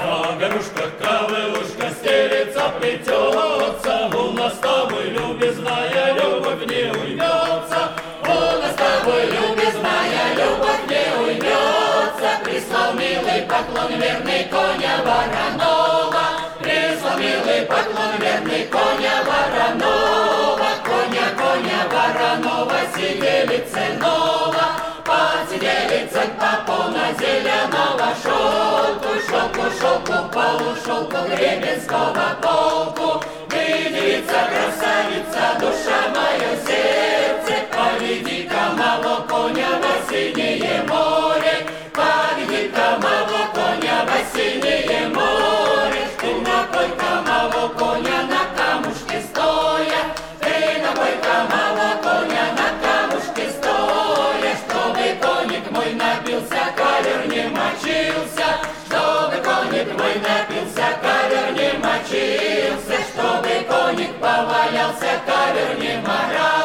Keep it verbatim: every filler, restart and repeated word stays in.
На горушках ковылушка стелится, плетется, у нас с тобой любезная любовь не уймется. У нас с тобой любезная любовь не уймется. Прислал милый поклон верный коня Воронова, прислал милый поклон верный коня Воронова, коня, коня Воронова, сиделицы нова, под сиделицей попона зеленого шелку, шелку, шелку, полушелку гребенского полку. Ты, девица, красавица, душа моя, сердце, поведи-ка моего коня во синее море, поведи-ка моего коня во синее море. Ты напой-ка моего коня на камушке стоя, ты напой-ка моего коня на камушке стоя, чтобы коник мой напился, кавер не мочился, чтобы коник мой напился, кавер не мочился, чтобы коник повалялся, кавер не морал.